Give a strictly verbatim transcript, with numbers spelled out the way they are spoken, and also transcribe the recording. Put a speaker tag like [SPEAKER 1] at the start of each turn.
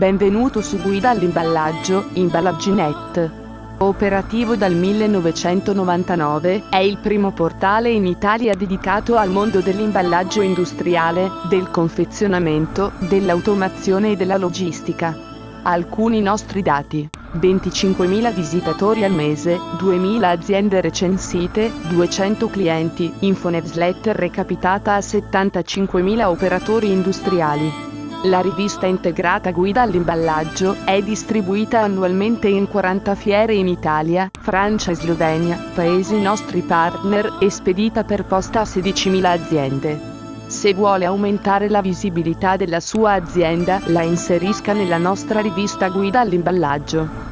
[SPEAKER 1] Benvenuto su Guida all'imballaggio, Imballagginet. Operativo dal millenovecentonovantanove, è il primo portale in Italia dedicato al mondo dell'imballaggio industriale, del confezionamento, dell'automazione e della logistica. Alcuni nostri dati: venticinquemila visitatori al mese, duemila aziende recensite, duecento clienti, infonewsletter recapitata a settantacinquemila operatori industriali. La rivista integrata Guida all'imballaggio è distribuita annualmente in quaranta fiere in Italia, Francia e Slovenia, paesi nostri partner, e spedita per posta a sedicimila aziende. Se vuole aumentare la visibilità della sua azienda, la inserisca nella nostra rivista Guida all'imballaggio.